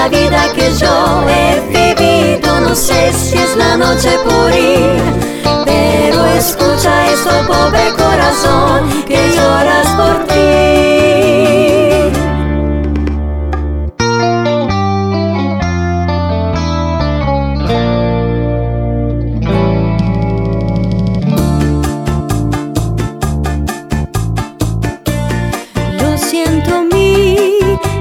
la vida que yo he vivido, no sé si es la noche por ir, pero escucha esto, pobre corazón, que lloras por ti. Lo siento, mi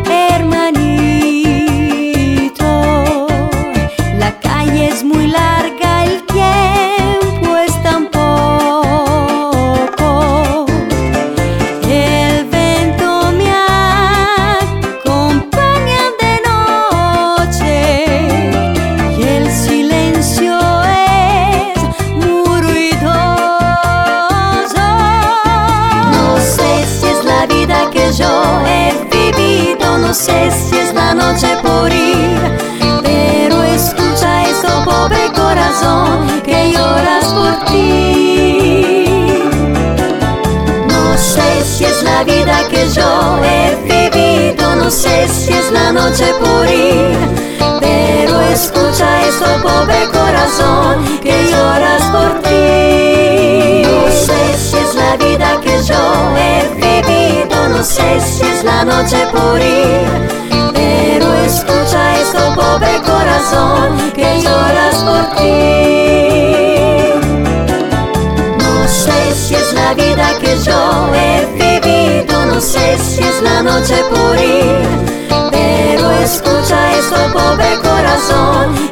hermanito, la calle es muy larga, el tiempo es tan poco. El viento me acompaña de noche y el silencio es muy ruidoso. No sé si es la vida que yo he vivido, no sé si es la noche por ir, pero escucha esto, pobre corazón, que lloras por ti. No sé si es la vida que yo he vivido, no sé si es la noche por ir, pero escucha esto, pobre corazón, que lloras por ti. No sé si es la vida que yo he vivido, no sé si es la noche por ir, pero escucha esto, pobre corazón, que lloras por ti. No sé si es la vida que yo he vivido, no sé si es la noche por ir, pero escucha esto, pobre corazón,